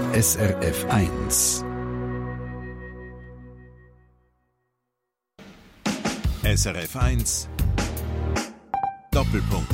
SRF 1. SRF 1 Doppelpunkt.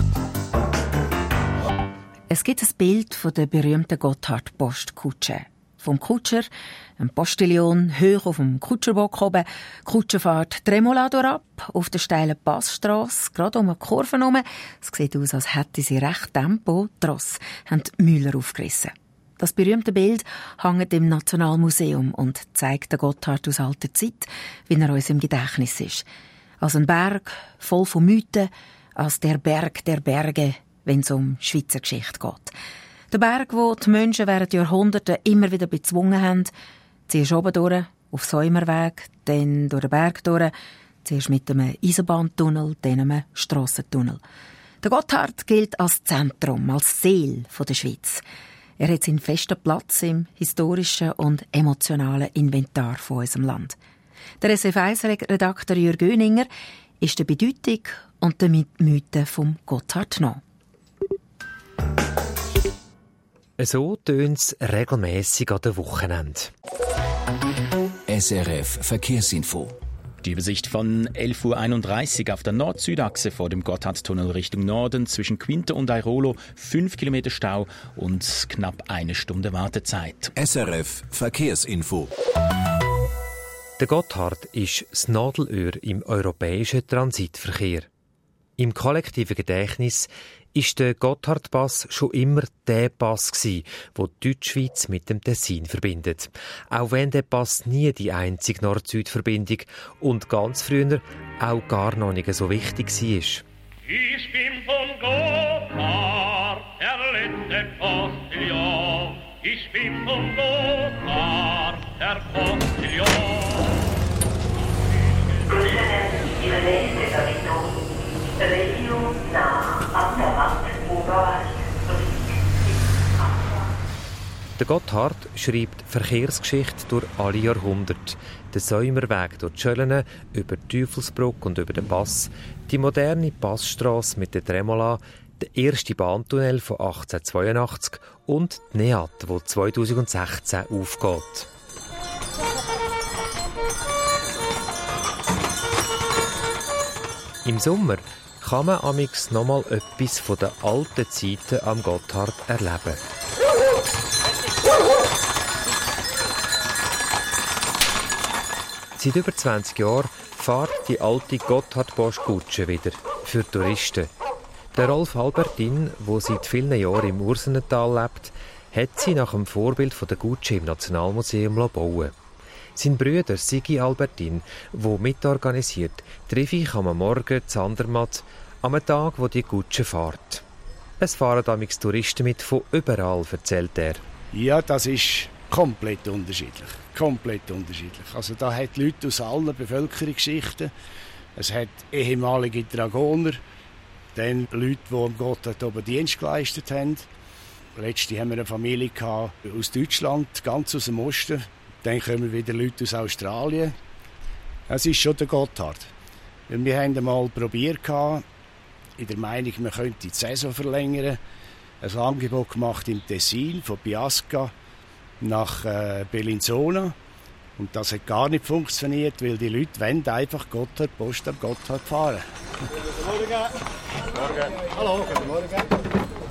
Es gibt ein Bild von der berühmten Gotthard-Postkutsche. Vom Kutscher, ein Postillon, hoch auf dem Kutscherbock oben, die Kutsche fährt Tremolado ab, auf der steilen Passstrasse, gerade um eine Kurve herum. Es sieht aus, als hätte sie recht Tempo. Die Rosse haben die Mühler aufgerissen. Das berühmte Bild hängt im Nationalmuseum und zeigt den Gotthard aus alter Zeit, wie er uns im Gedächtnis ist. Als ein Berg, voll von Mythen, als der Berg der Berge, wenn es um Schweizer Geschichte geht. Der Berg, wo die Menschen während Jahrhunderten immer wieder bezwungen haben, zuerst oben durch, auf Säumerweg, dann durch den Berg durch, zuerst mit einem Eisenbahntunnel, dann einem Strassentunnel. Der Gotthard gilt als Zentrum, als Seele der Schweiz. Er hat seinen festen Platz im historischen und emotionalen Inventar von unserem Land. Der SF1-Redakteur Jürg Göninger ist der Bedeutung und der Mythen vom Gotthard nach. So tönt es regelmässig an den Wochenende. SRF Verkehrsinfo. Die Übersicht von 11.31 Uhr auf der Nord-Süd-Achse vor dem Gotthardtunnel Richtung Norden zwischen Quinte und Airolo 5 Kilometer Stau und knapp 1 Stunde Wartezeit. SRF Verkehrsinfo. Der Gotthard ist das Nadelöhr im europäischen Transitverkehr. Im kollektiven Gedächtnis ist der Gotthardpass schon immer der Pass gsi, der die Deutschschweiz mit dem Tessin verbindet. Auch wenn der Pass nie die einzige Nord-Süd-Verbindung und ganz früher auch gar noch nicht so wichtig war. Ich bin vom Gotthard, der letzte Postillon. Ich bin vom Gotthard, der Postillon. Ihre nächste Station, Regio nach Andermatt, Oberwald. Der Gotthard schreibt Verkehrsgeschichte durch alle Jahrhunderte. Der Säumerweg durch die Schöllen, über die Teufelsbrücke und über den Pass, die moderne Passstrasse mit der Tremola, der erste Bahntunnel von 1882 und die NEAT, die 2016 aufgeht. Im Sommer kann man amigs noch mal etwas von den alten Zeiten am Gotthard erleben. Seit über 20 Jahren fährt die alte Gotthard-Postkutsche wieder für Touristen. Der Rolf Albertin, der seit vielen Jahren im Ursenental lebt, hat sie nach dem Vorbild von der Kutsche im Nationalmuseum bauen. Sein Bruder Sigi Albertin, der mitorganisiert, treffe ich am Morgen zu Andermatt, am Tag, wo die Kutsche fährt. Es fahren damals Touristen mit von überall, erzählt er. Ja, das ist komplett unterschiedlich. Komplett unterschiedlich. Also da hat Leute aus allen Bevölkerungsschichten. Es hat ehemalige Dragoner, dann Leute, die am Gotthard oben Dienst geleistet haben. Letztens haben wir eine Familie aus Deutschland, ganz aus dem Osten. Dann kommen wieder Leute aus Australien. Es ist schon der Gotthard. Wir haben einmal probiert, in der Meinung, man könnte die Saison verlängern. Ein Angebot gemacht im Tessin, von Biasca nach Bellinzona. Und das hat gar nicht funktioniert, weil die Leute wollen einfach Gotthard, Post am Gotthard fahren. Guten Morgen. Hallo, guten Morgen.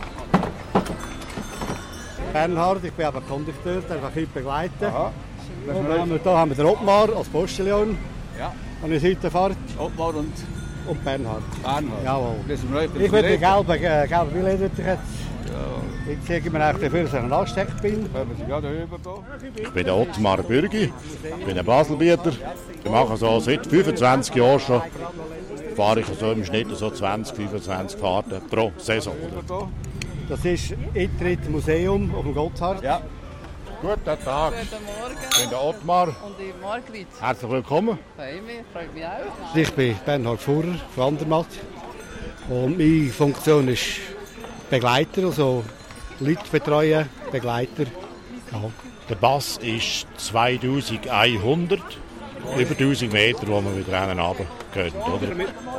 Bernhard, ich bin eben Kondukteur, darf ich heute begleiten. Aha. Hier haben wir den Ottmar als Postillon. Ja. Und ich heute fahrt. Ottmar und Bernhard. Bernhard. Jawohl. Ich will die gelbe Billett jetzt. Ja. Jetzt zeige ich mir eigentlich dafür, dass ich ein angesteckt bin. Ich bin der Ottmar Bürgi, ich bin ein Baselbieter. Ich mache so seit 25 Jahren schon. Fahre ich so im Schnitt so 20, 25 Fahrten pro Saison. Das ist Eintritt Museum auf dem Gotthard. Ja. Guten Tag. Guten Morgen. Ich bin der Ottmar. Und ich Margrit. Herzlich willkommen. Freut mich auch. Ich bin Bernhard Fuhrer von Andermatt. Und meine Funktion ist Begleiter, also Leute betreuen, Begleiter. Ja. Der Pass ist 2100, über 1000 Meter, wo wir wieder runter können.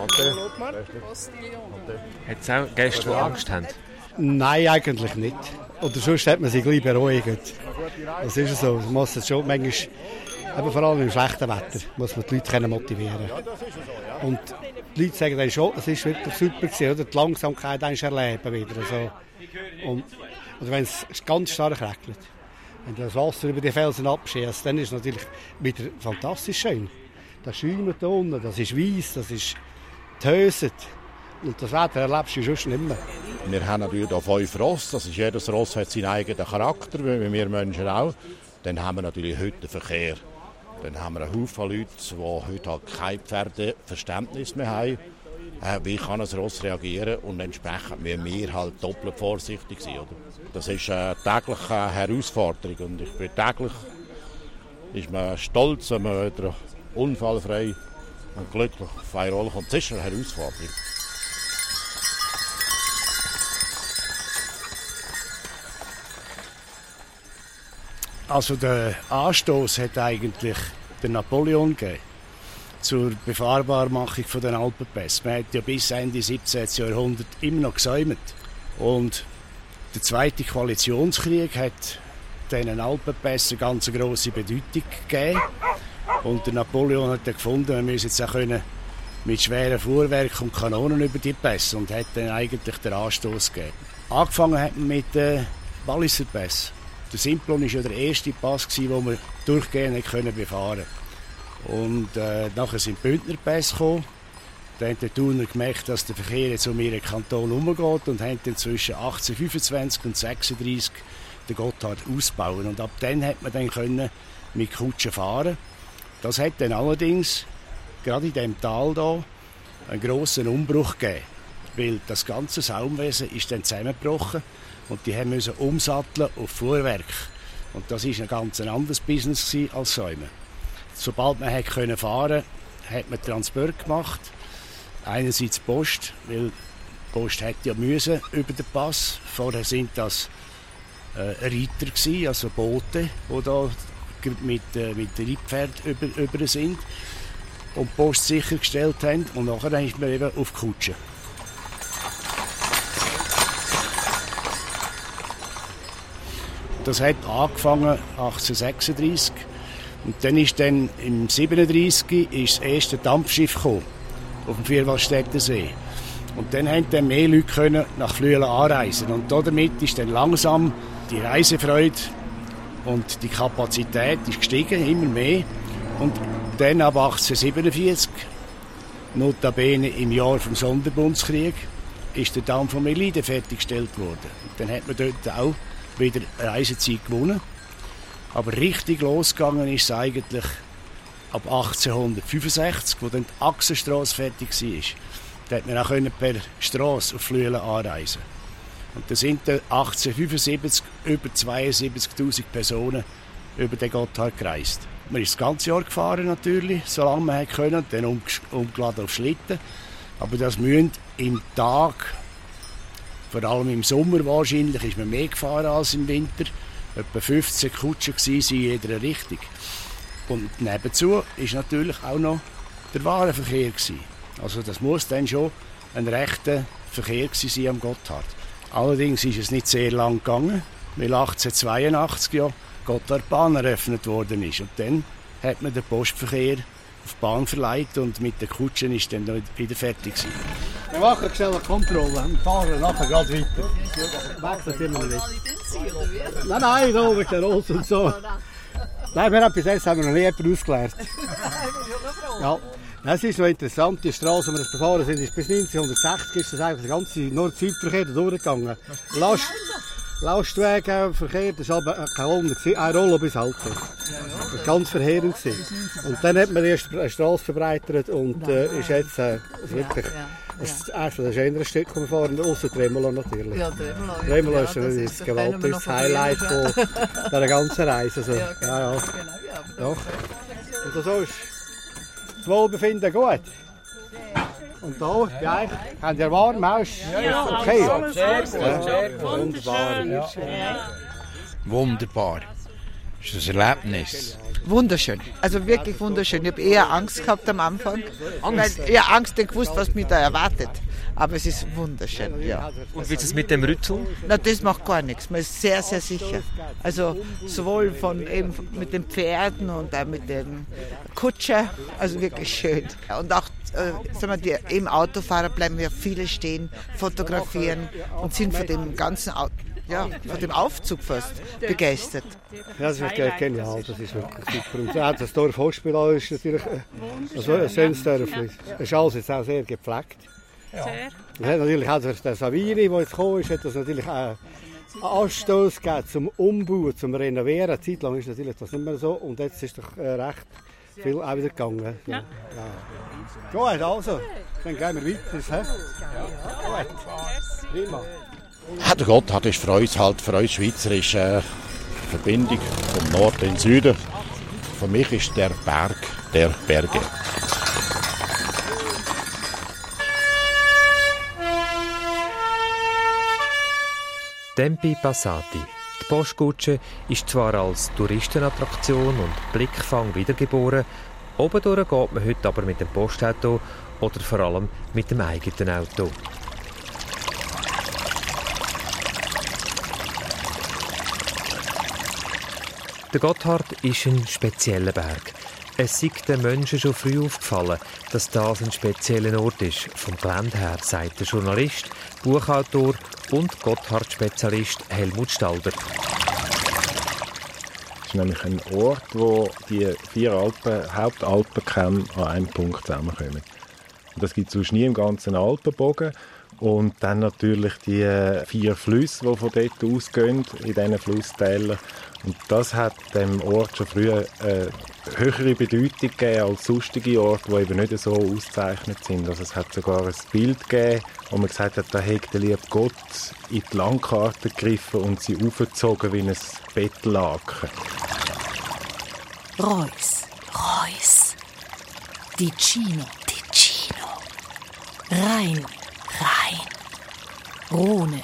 Hat es auch Gäste, die Angst haben? Nein, eigentlich nicht. Oder sonst hat man sich gleich beruhigt. Das ist so. Man muss es schon manchmal, eben vor allem im schlechten Wetter, muss man die Leute motivieren können. Und die Leute sagen dann schon, es war wirklich super gewesen, oder? Die Langsamkeit erleben wieder. Also, und wenn es ganz stark regnet, wenn das Wasser über die Felsen abschießt, dann ist es natürlich wieder fantastisch schön. Das schäumt da unten, das ist weiss, das ist gehöset. Und das Wetter erlebst du sonst nicht mehr. Wir haben natürlich hier 5 Ross. Das ist, jedes Ross hat seinen eigenen Charakter, wie wir Menschen auch. Dann haben wir natürlich heute den Verkehr. Dann haben wir einen Haufen Leute, die heute halt kein Pferdeverständnis mehr haben. Wie kann ein Ross reagieren? Und entsprechend müssen wir halt doppelt vorsichtig sein. Oder? Das ist eine tägliche Herausforderung. Und ich bin täglich ist man stolz, wenn man wieder unfallfrei und glücklich auf eine Rolle kommt. Das ist eine Herausforderung. Also der Anstoß hat eigentlich der Napoleon gegeben zur Befahrbarmachung von den Alpenpässen. Man hat ja bis Ende 17. Jahrhundert immer noch gesäumt. Und der Zweite Koalitionskrieg hat diesen Alpenpässen eine ganz grosse Bedeutung gegeben. Und der Napoleon hat dann gefunden, wir müssen jetzt auch mit schweren Fuhrwerken und Kanonen über die Pässe und hat dann eigentlich den Anstoß gegeben. Angefangen hat man mit den Walliser Pässen. Der Simplon war ja der erste Pass, den wir durchgehend befahren konnten. Und nachher sind die Bündner Pässe gekommen. Dann haben die Thuner gemerkt, dass der Verkehr jetzt um ihren Kanton herumgeht und haben dann zwischen 1825 und 1836 den Gotthard ausbauen. Und ab dann konnte man dann können mit Kutschen fahren. Das hat dann allerdings gerade in diesem Tal hier einen grossen Umbruch gegeben. Weil das ganze Saumwesen ist dann zusammengebrochen. Und die mussten umsatteln auf Fuhrwerk. Und das war ein ganz anderes Business als Säumen. Sobald man fahren konnte, hat man Transport gemacht. Einerseits Post, weil die Post hätte ja müssen über den Pass. Vorher waren das Reiter, also Boote, die da mit Reitpferden über sind und die Post sichergestellt haben. Und nachher ist man eben auf Kutschen. Das hat angefangen 1836 und dann ist im 1937 das erste Dampfschiff gekommen, auf dem Vierwaldstätter See. Und dann konnten dann mehr Leute nach Flüelen anreisen. Und damit ist dann langsam die Reisefreude und die Kapazität ist gestiegen, immer mehr. Und dann ab 1847, notabene im Jahr vom Sonderbundskrieg, ist der Damm von Melide fertiggestellt worden. Und dann hat man dort auch wieder Reisezeit gewonnen. Aber richtig losgegangen ist es eigentlich ab 1865, wo dann die Achsenstrasse fertig war. Da konnte man auch per Strasse auf Flüelen anreisen. Und da sind dann 1875 über 72'000 Personen über den Gotthard gereist. Man ist das ganze Jahr gefahren natürlich, solange man konnte, dann umgeladen auf Schlitten. Aber das müssen im Tag, vor allem im Sommer wahrscheinlich, ist man mehr gefahren als im Winter. Etwa 15 Kutschen in jeder Richtung. Und nebenzu war natürlich auch noch der Warenverkehr. Also das muss dann schon ein rechter Verkehr sein am Gotthard. Allerdings ist es nicht sehr lang gegangen, weil 1882 ja Gotthardbahn eröffnet worden ist. Und dann hat man den Postverkehr auf die Bahn verlegt und mit den Kutschen ist dann wieder fertig gewesen. Wir machen schnell eine Kontrolle und fahren nachher gerade weiter. Wechselt immer nicht. Nein, da mit der Ross und so. Nein, wir haben bis jetzt noch nie jemanden ausgelernt. Ja, das ist noch interessant. Die Straße, die wir befahren sind, ist bis 1960 ist das eigentlich der ganze Nord-Süd-Verkehr durchgegangen. Lastwagen, Verkehr, das war aber kein Rollo bis halt. Das war ganz verheerend. Und dann hat man erst eine Straße verbreitert und ist jetzt wirklich das schönere Stück, das wir fahren, ausser Tremolo natürlich. Ja, Tremolo ist ein gewaltiges Highlight von dieser ganzen Reise. Also, ja. Doch. Und so ist das Wohlbefinden gut. Und da, ja, habt ihr warm Haus? Ja, okay. Sehr gut. Wunderbar. Ja. Wunderbar. Das ist ein Erlebnis. Wunderschön. Also wirklich wunderschön. Ich habe eher Angst gehabt am Anfang. Weil ich Angst gewusst, was mich da erwartet. Aber es ist wunderschön, ja. Und wie ist es mit dem Rütteln? Na, das macht gar nichts. Man ist sehr, sehr sicher. Also sowohl eben mit den Pferden und auch mit den Kutscher. Also wirklich schön. Und auch sagen wir, im Autofahrer bleiben ja viele stehen, fotografieren und sind von dem ganzen von dem Aufzug fast begeistert. Ja, das ist genial, das ist wirklich super. Und auch das Dorf Hospital ist natürlich ein schönes Dörfli. Es ist alles jetzt auch sehr gepflegt. Ja. Es hat natürlich auch der Savini, der jetzt gekommen ist, hat das natürlich auch einen Anstoß gegeben zum Umbauen, zum Renovieren. Eine Zeit lang ist natürlich das nicht mehr so und jetzt ist doch recht viel auch wieder gegangen. Ja. Gut, also, dann gehen wir weiter. Ja. Gut, prima. Der Gotthard ist für uns Schweizer eine Verbindung vom Norden in den Süden. Für mich ist der Berg der Berge. Tempi Passati. Die Postkutsche ist zwar als Touristenattraktion und Blickfang wiedergeboren, obendurch geht man heute aber mit dem Postauto oder vor allem mit dem eigenen Auto. Der Gotthard ist ein spezieller Berg. Es ist den Menschen schon früh aufgefallen, dass das ein spezieller Ort ist. Vom Gelände her, sagt der Journalist, Buchautor und Gotthard-Spezialist Helmut Stalder. Es ist nämlich ein Ort, wo die 4 Hauptalpenkämme an einem Punkt zusammenkommen. Und das gibt es sonst nie im ganzen Alpenbogen. Und dann natürlich die 4 Flüsse, die von dort ausgehen, in diesen Flusstälern. Und das hat dem Ort schon früher eine höhere Bedeutung gegeben als sonstige Orte, die eben nicht so ausgezeichnet sind. Also es hat sogar ein Bild gegeben, wo man gesagt hat, da hat der liebe Gott in die Landkarte gegriffen und sie aufgezogen wie ein Bettlaken. Reuss. Ticino. Rhein. Rhone.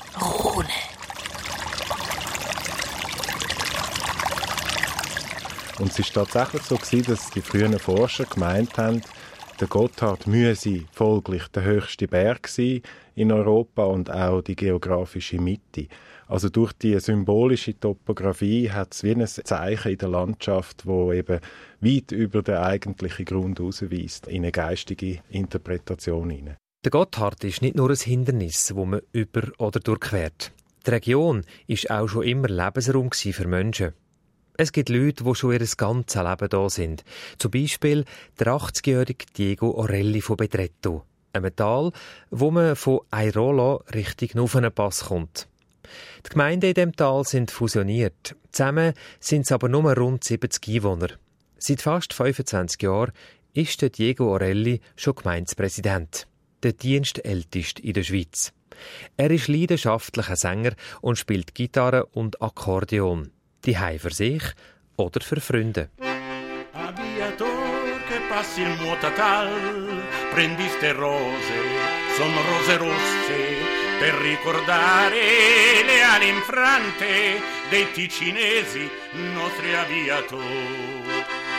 Und es war tatsächlich so, dass die frühen Forscher gemeint haben, der Gotthard müsse folglich der höchste Berg sein in Europa und auch die geografische Mitte. Also durch die symbolische Topographie hat es wie ein Zeichen in der Landschaft, das eben weit über den eigentlichen Grund hinausweist, in eine geistige Interpretation hinein. Der Gotthard ist nicht nur ein Hindernis, das man über- oder durchquert. Die Region war auch schon immer Lebensraum für Menschen. Es gibt Leute, die schon ihr ganzes Leben da sind. Zum Beispiel der 80-jährige Diego Orelli von Bedretto, einem Tal, wo man von Airolo Richtung Nuvenenpass kommt. Die Gemeinden in diesem Tal sind fusioniert. Zusammen sind es aber nur rund 70 Einwohner. Seit fast 25 Jahren ist der Diego Orelli schon Gemeindepräsident, der dienstälteste in der Schweiz. Er ist leidenschaftlicher Sänger und spielt Gitarre und Akkordeon. Die für sich oder für Freunde. Aviator che passi il Muotatal, prendi ste rose, son rose rosse, per ricordare le ali infrante dei ticinesi, nostri aviatori.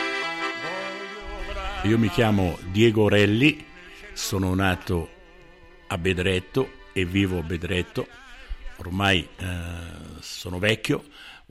Io mi chiamo Diego Orelli, sono nato a Bedretto e vivo a Bedretto, ormai sono vecchio.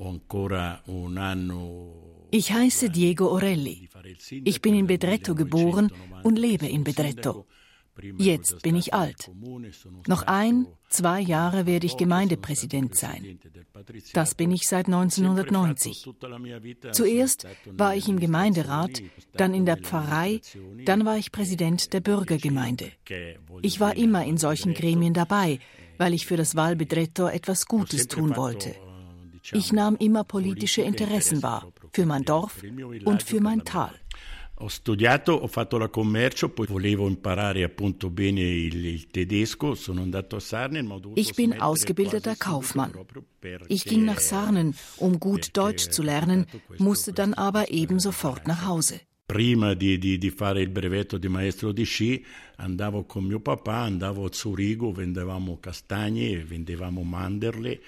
Ich heiße Diego Orelli. Ich bin in Bedretto geboren und lebe in Bedretto. Jetzt bin ich alt. Noch 1-2 Jahre werde ich Gemeindepräsident sein. Das bin ich seit 1990. Zuerst war ich im Gemeinderat, dann in der Pfarrei, dann war ich Präsident der Bürgergemeinde. Ich war immer in solchen Gremien dabei, weil ich für das Val Bedretto etwas Gutes tun wollte. Ich nahm immer politische Interessen wahr, für mein Dorf und für mein Tal. Ho studiato, ho fatto la commercio, poi volevo imparare appunto bene il tedesco, sono andato a Sarnen. Ich bin ausgebildeter Kaufmann. Ich ging nach Sarnen, um gut Deutsch zu lernen, musste dann aber eben sofort nach Hause. Prima di fare il brevetto di maestro di sci, andavo con mio papà, andavo a Zurigo, vendevamo castagne, vendevamo mandorle.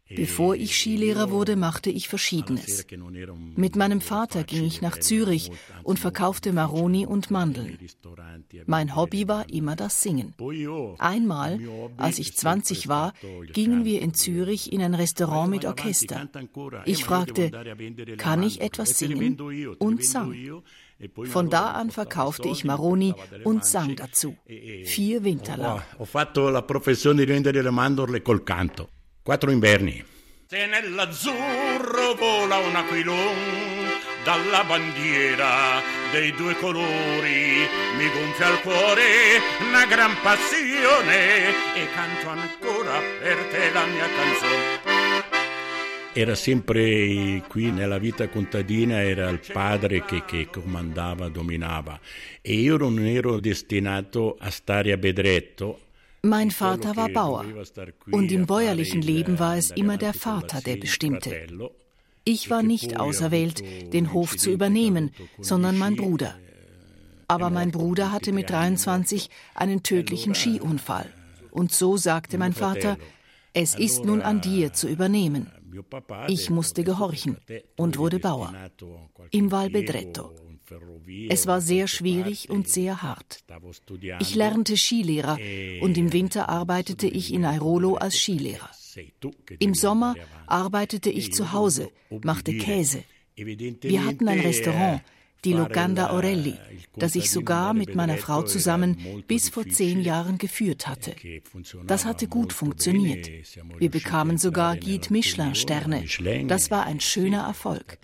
Bevor ich Skilehrer wurde, machte ich Verschiedenes. Mit meinem Vater ging ich nach Zürich und verkaufte Maroni und Mandeln. Mein Hobby war immer das Singen. Einmal, als ich 20 war, gingen wir in Zürich in ein Restaurant mit Orchester. Ich fragte, kann ich etwas singen? Und sang. Von da an verkaufte ich Maroni und sang dazu. 4 Winter lang. Ho fatto la professione di vendere le mandorle col canto. 4 inverni. Se nell'azzurro vola un aquilon, dalla bandiera dei 2 colori mi gonfia il cuore una gran passione e canto ancora per te la mia canzone. Era sempre qui nella vita contadina, era il padre che comandava, dominava. E io non ero destinato a stare a Bedretto. Mein Vater war Bauer und im bäuerlichen Leben war es immer der Vater, der bestimmte. Ich war nicht auserwählt, den Hof zu übernehmen, sondern mein Bruder. Aber mein Bruder hatte mit 23 einen tödlichen Skiunfall. Und so sagte mein Vater, es ist nun an dir zu übernehmen. Ich musste gehorchen und wurde Bauer im Val Bedretto. Es war sehr schwierig und sehr hart. Ich lernte Skilehrer und im Winter arbeitete ich in Airolo als Skilehrer. Im Sommer arbeitete ich zu Hause, machte Käse. Wir hatten ein Restaurant, die Locanda Orelli, das ich sogar mit meiner Frau zusammen bis vor 10 Jahren geführt hatte. Das hatte gut funktioniert. Wir bekamen sogar Guide Michelin-Sterne. Das war ein schöner Erfolg.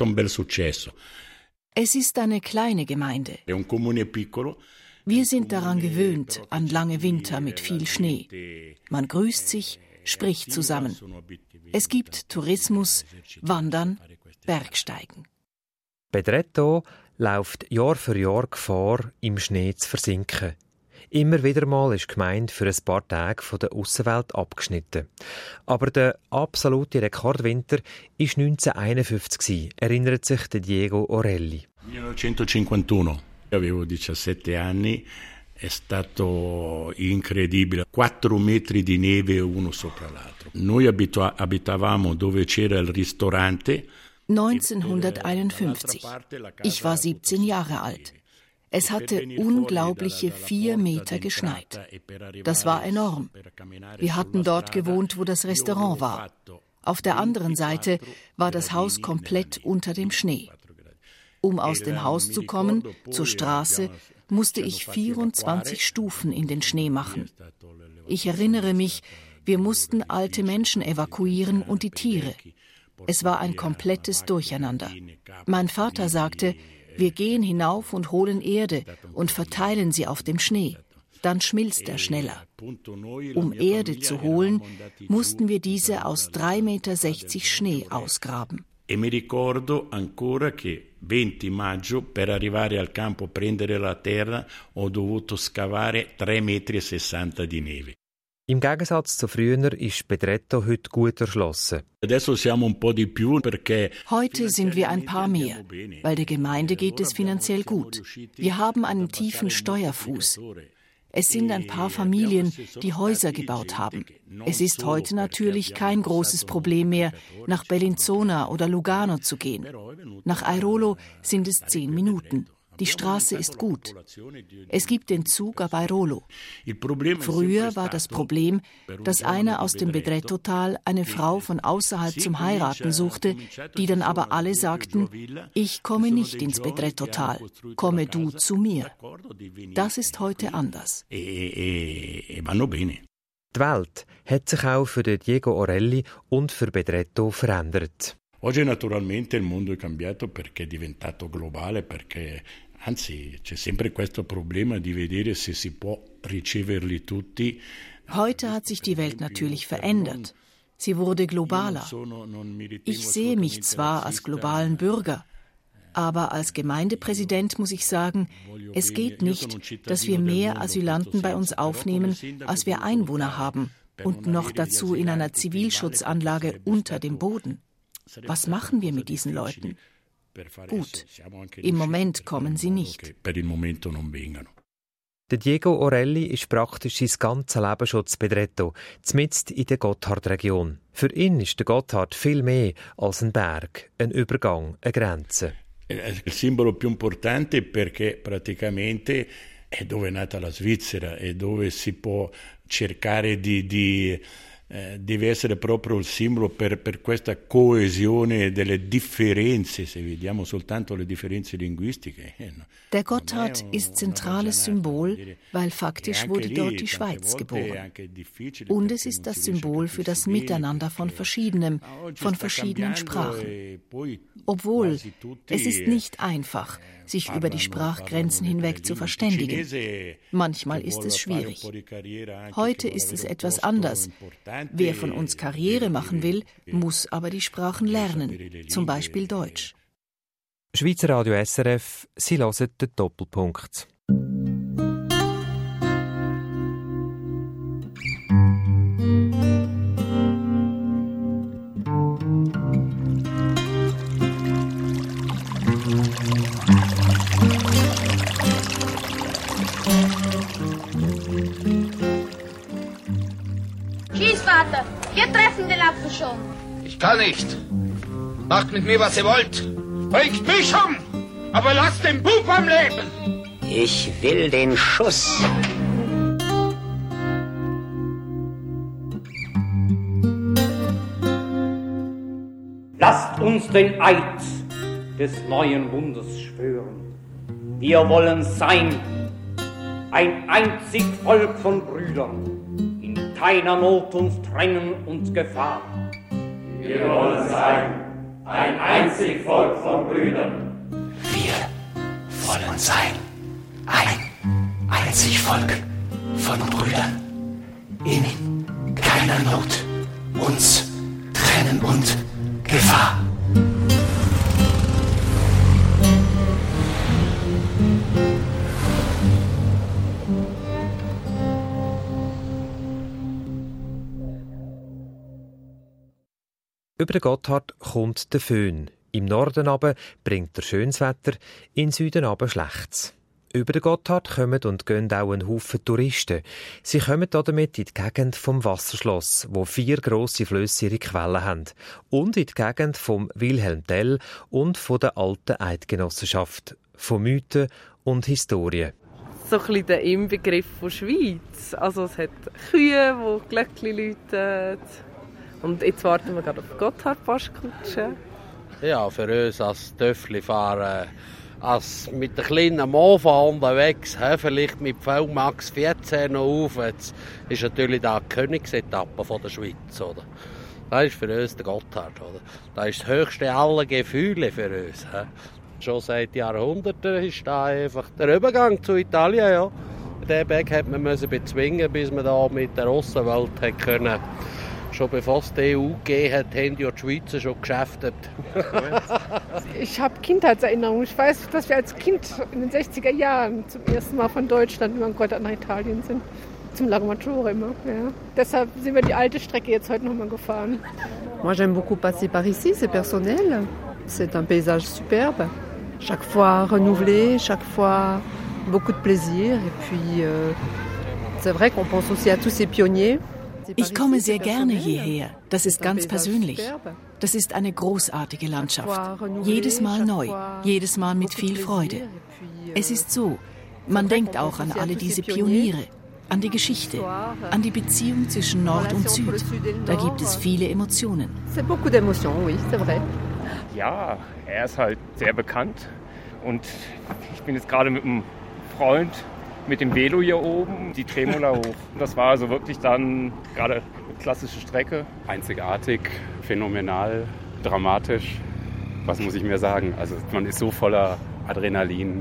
Es ist eine kleine Gemeinde. Wir sind daran gewöhnt, an lange Winter mit viel Schnee. Man grüßt sich, spricht zusammen. Es gibt Tourismus, Wandern, Bergsteigen. Bedretto läuft Jahr für Jahr Gefahr, im Schnee zu versinken. Immer wieder mal ist die Gemeinde für ein paar Tage von der Aussenwelt abgeschnitten. Aber der absolute Rekordwinter war 1951, erinnert sich Diego Orelli. 1951, avevo 17 anni, è stato incredibile. 4 metri di neve uno sopra l'altro. Noi abitavamo dove c'era il ristorante. 1951. Ich war 17 Jahre alt. Es hatte unglaubliche 4 Meter geschneit. Das war enorm. Wir hatten dort gewohnt, wo das Restaurant war. Auf der anderen Seite war das Haus komplett unter dem Schnee. Um aus dem Haus zu kommen, zur Straße, musste ich 24 Stufen in den Schnee machen. Ich erinnere mich, wir mussten alte Menschen evakuieren und die Tiere. Es war ein komplettes Durcheinander. Mein Vater sagte, wir gehen hinauf und holen Erde und verteilen sie auf dem Schnee. Dann schmilzt er schneller. Um Erde zu holen, mussten wir diese aus 3,60 Meter Schnee ausgraben. E mi ricordo ancora che 20 maggio per arrivare al campo a prendere la terra ho dovuto scavare 3,60 Meter di neve. Im Gegensatz zu früher ist Bedretto heute gut erschlossen. Heute sind wir ein paar mehr, weil der Gemeinde geht es finanziell gut. Wir haben einen tiefen Steuerfuß. Es sind ein paar Familien, die Häuser gebaut haben. Es ist heute natürlich kein großes Problem mehr, nach Bellinzona oder Lugano zu gehen. Nach Airolo sind es 10 Minuten. Die Straße ist gut. Es gibt den Zug ab Airolo. Früher war das Problem, dass einer aus dem Bedretto-Tal eine Frau von außerhalb zum Heiraten suchte, die dann aber alle sagten, ich komme nicht ins Bedretto-Tal, komme du zu mir. Das ist heute anders. Die Welt hat sich auch für Diego Orelli und für Bedretto verändert. Oggi naturalmente il mondo è cambiato perché è diventato globale, perché anzi c'è sempre questo problema di vedere se si può riceverli tutti. Heute hat sich die Welt natürlich verändert. Sie wurde globaler. Ich sehe mich zwar als globalen Bürger, aber als Gemeindepräsident muss ich sagen, es geht nicht, dass wir mehr Asylanten bei uns aufnehmen, als wir Einwohner haben und noch dazu in einer Zivilschutzanlage unter dem Boden. Was machen wir mit diesen Leuten? Gut, im Moment kommen sie nicht. Der Diego Orelli ist praktisch sein ganzes Leben schon in Bedretto, mitten in der Gotthardregion. Für ihn ist der Gotthard viel mehr als ein Berg, ein Übergang, eine Grenze. Il simbolo più importante perché praticamente è dove è nata la Svizzera e dove si può cercare deve essere proprio il simbolo per questa coesione delle differenze, se vediamo soltanto le differenze linguistiche. Der Gotthard ist zentrales Symbol, weil faktisch wurde dort die Schweiz geboren. Und es ist das Symbol für das Miteinander von Verschiedenem, von verschiedenen Sprachen. Obwohl, es ist nicht einfach, sich über die Sprachgrenzen hinweg zu verständigen. Manchmal ist es schwierig. Heute ist es etwas anders. Wer von uns Karriere machen will, muss aber die Sprachen lernen, zum Beispiel Deutsch. Schweizer Radio SRF, Sie hören den Doppelpunkt. Schießvater, wir treffen den Apfel schon. Ich kann nicht. Macht mit mir, was ihr wollt. Bringt mich um, aber lasst den Bub am Leben. Ich will den Schuss. Lasst uns den Eid des neuen Bundes schwören. Wir wollen sein ein einzig Volk von Brüdern, in keiner Not uns trennen und Gefahr. Wir wollen sein ein einzig Volk von Brüdern. Wir wollen sein ein einzig Volk von Brüdern. In keiner Not uns trennen und Gefahr. Über den Gotthard kommt der Föhn. Im Norden aber bringt er schönes Wetter, im Süden aber schlechtes. Über den Gotthard kommen und gehen auch ein Haufen Touristen. Sie kommen damit in die Gegend vom Wasserschloss, wo 4 grosse Flüsse ihre Quellen haben. Und in die Gegend vom Wilhelm Tell und von der alten Eidgenossenschaft, von Mythen und Historie. So ein bisschen der Inbegriff von Schweiz. Also es hat Kühe, die Glöckchen läuten. Und jetzt warten wir gerade auf die Gotthard-Postkutsche. Ja, für uns als Töffli-Fahrer, als mit der kleinen Mova unterwegs, vielleicht mit VMAX 14 noch aufwärts, ist natürlich die Königsetappe von der Schweiz. Oder? Das ist für uns der Gotthard. Oder? Das ist das höchste aller Gefühle für uns. Schon seit Jahrhunderten ist da einfach der Übergang zu Italien. Ja. Den Berg hat man bezwingen, bis man da mit der Aussenwelt können. Schon bevor es die EU gegeben hat, haben die Schweizer schon geschäftet. Ich habe Kindheitserinnerungen. Ich weiß, dass wir als Kind in den 60er Jahren zum ersten Mal von Deutschland über den Gotthard nach Italien sind. Zum Lago Maggiore immer. Ja. Deshalb sind wir die alte Strecke jetzt heute nochmal gefahren. Moi, j'aime beaucoup passer par ici, c'est personnel. C'est un paysage superbe. Chaque fois renouvelé, chaque fois beaucoup de plaisir. Et puis, c'est vrai qu'on pense aussi à tous ces pionniers. Ich komme sehr gerne hierher. Das ist ganz persönlich. Das ist eine großartige Landschaft. Jedes Mal neu, jedes Mal mit viel Freude. Es ist so, man denkt auch an alle diese Pioniere, an die Geschichte, an die Beziehung zwischen Nord und Süd. Da gibt es viele Emotionen. Ja, er ist halt sehr bekannt. Und ich bin jetzt gerade mit einem Freund mit dem Velo hier oben, die Tremola hoch. Das war also wirklich dann gerade eine klassische Strecke. Einzigartig, phänomenal, dramatisch. Was muss ich mir sagen? Also man ist so voller Adrenalin.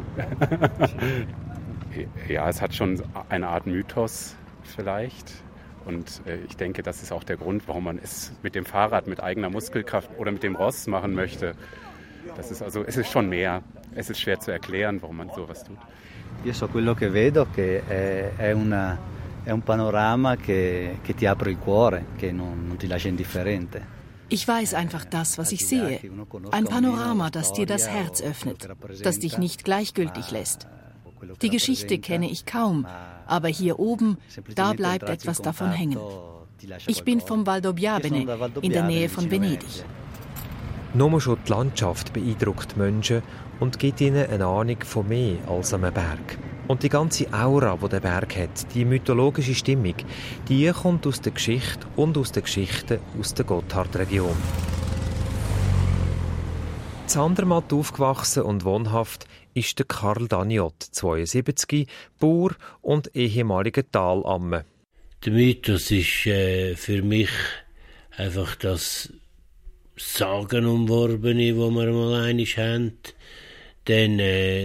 Ja, es hat schon eine Art Mythos vielleicht. Und ich denke, das ist auch der Grund, warum man es mit dem Fahrrad, mit eigener Muskelkraft oder mit dem Ross machen möchte. Das ist also, es ist schon mehr. Es ist schwer zu erklären, warum man sowas tut. Io so quello che vedo che è un panorama che ti apre il cuore, che non ti lascia indifferente. Ich weiß einfach das, was ich sehe. Ein Panorama, das dir das Herz öffnet, das dich nicht gleichgültig lässt. Die Geschichte kenne ich kaum, aber hier oben, da bleibt etwas davon hängen. Ich bin vom Valdobbiadene, in der Nähe von Venedig. Nur schon die Landschaft beeindruckt die Menschen und gibt ihnen eine Ahnung von mehr als einem Berg. Und die ganze Aura, die der Berg hat, die mythologische Stimmung, die kommt aus der Geschichte und aus den Geschichten aus der Gotthardregion. In Andermatt aufgewachsen und wohnhaft ist der Karl Daniot, 72, Bauer und ehemaliger Talamme. Der Mythos ist für mich einfach das Sagenumworbene, das wir mal einmal haben. Dann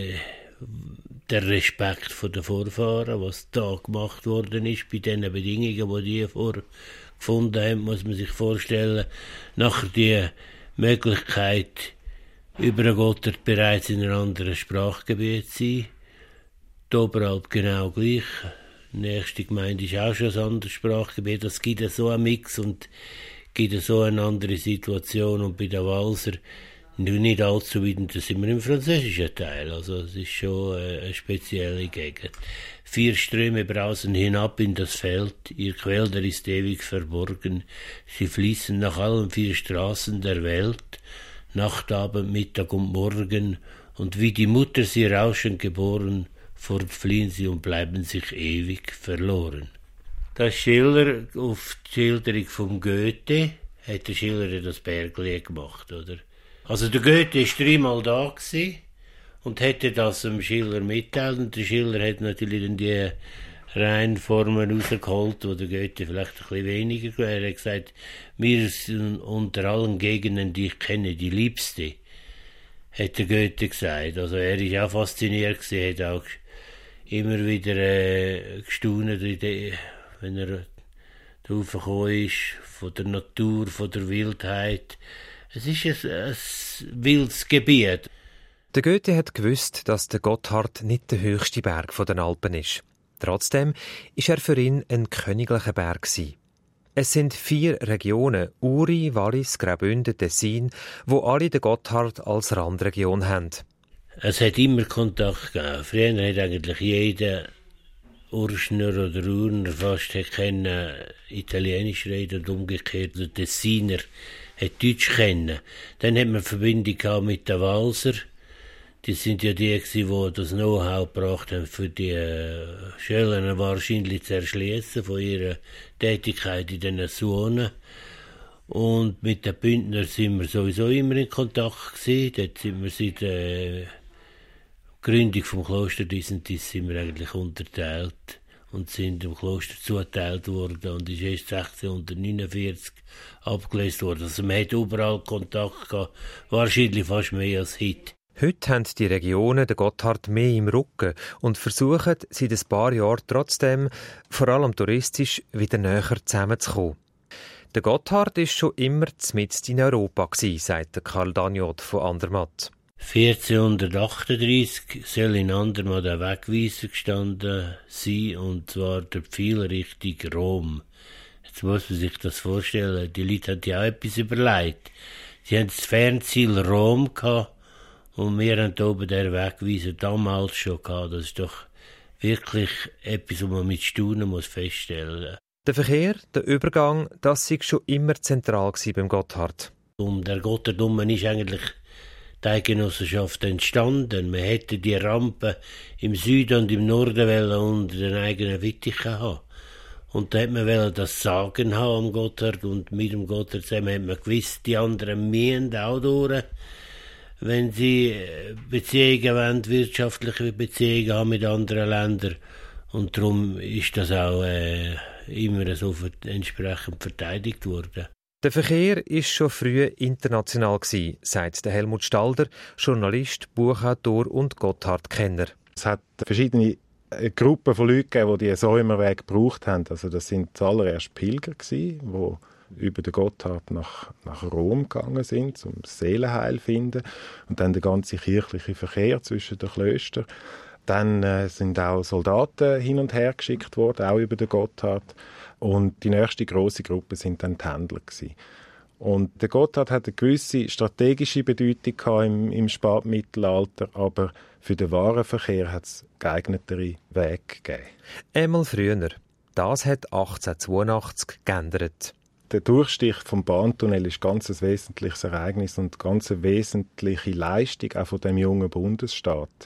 der Respekt vor den Vorfahren, was da gemacht worden ist, bei den Bedingungen, die vorgefunden haben, muss man sich vorstellen. Nachher die Möglichkeit, über den Gotthard bereits in einem anderen Sprachgebiet zu sein. Die Oberalp genau gleich. Die nächste Gemeinde ist auch schon ein anderes Sprachgebiet. Es gibt so einen Mix und gibt so eine andere Situation. Und bei den Walser nicht allzu weit, da sind wir im französischen Teil. Also es ist schon eine spezielle Gegend. 4 Ströme brausen hinab in das Feld, ihr Quell, der ist ewig verborgen. Sie fließen nach allen 4 Straßen der Welt, Nacht, Abend, Mittag und Morgen, und wie die Mutter sie rauschend geboren, fortfliehen sie und bleiben sich ewig verloren. Das Schiller auf die Schilderung von Goethe hat der Schiller das Berglied gemacht, oder? Also der Goethe war 3-mal da gewesen und hätte das dem Schiller mitteilt, und der Schiller hat natürlich dann die Reinformen rausgeholt, wo der Goethe vielleicht ein bisschen weniger war. Er hat gesagt, mir sind unter allen Gegenden, die ich kenne, die Liebste, hat der Goethe gesagt. Also er war auch fasziniert gewesen, hat auch immer wieder gestaunt, wenn er drauf gekommen ist, von der Natur, von der Wildheit. Es ist ein wildes Gebiet. Der Goethe hat gewusst, dass der Gotthard nicht der höchste Berg der Alpen ist. Trotzdem ist er für ihn ein königlicher Berg gewesen. Es sind 4 Regionen, Uri, Wallis, Graubünden, Tessin, wo alle den Gotthard als Randregion haben. Es hat immer Kontakt gegeben. Früher hat eigentlich jeder Urschner oder Urner fast Italienisch reden und umgekehrt. Der Tessiner hat Deutsch kennen. Dann hat man Verbindung mit den Walser. Die sind ja die, die das Know-how gebracht haben, für die Schölen wahrscheinlich zu erschließen von ihrer Tätigkeit in den Zonen. Und mit den Bündnern sind wir sowieso immer in Kontakt gewesen. Dort sind wir seit der Gründung vom Kloster Disentis sind wir eigentlich unterteilt und sind dem Kloster zugeteilt worden und ist erst 1649 abgelöst worden. Also man hat überall Kontakt gehabt, wahrscheinlich fast mehr als heute. Heute haben die Regionen den Gotthard mehr im Rücken und versuchen seit ein paar Jahren trotzdem, vor allem touristisch, wieder näher zusammenzukommen. Der Gotthard war schon immer mitten in Europa, sagt Karl Daniot von Andermatt. 1438 soll in Andermatt ein Wegweiser gestanden sein, und zwar der Pfeil Richtung Rom. Jetzt muss man sich das vorstellen, die Leute haben ja auch etwas überlegt. Sie haben das Fernziel Rom gehabt, und wir haben hier oben den Wegweiser damals schon gehabt. Das ist doch wirklich etwas, was man mit Staunen muss feststellen muss. Der Verkehr, der Übergang, das war schon immer zentral beim Gotthard. Um der Gotthard herum ist eigentlich die Eidgenossenschaft entstanden. Man hätte die Rampe im Süden und im Norden unter den eigenen Wittichen haben. Und da hat man das Sagen haben am Gotthard, und mit dem Gotthard zusammen hat man gewusst, die anderen müssen auch durch, wenn sie Beziehungen wollen, wirtschaftliche Beziehungen haben mit anderen Ländern. Und darum ist das auch immer so entsprechend verteidigt worden. Der Verkehr war schon früh international, sagt der Helmut Stalder, Journalist, Buchautor und Gotthard-Kenner. Es hat verschiedene Gruppen von Leuten gegeben, die Säumerweg gebraucht haben. Also das sind zuallererst Pilger die über den Gotthard nach Rom gegangen sind, um das Seelenheil zu finden. Und dann der ganze kirchliche Verkehr zwischen den Klöstern. Dann sind auch Soldaten hin und her geschickt worden, auch über den Gotthard. Und die nächste grosse Gruppe sind dann die Händler gewesen. Und der Gotthard hat eine gewisse strategische Bedeutung gehabt im Spätmittelalter, aber für den Warenverkehr hat es geeignetere Wege gegeben. Einmal früher. Das hat 1882 geändert. Der Durchstich vom Bahntunnel ist ganz ein wesentliches Ereignis und ganz eine wesentliche Leistung auch von dem jungen Bundesstaat.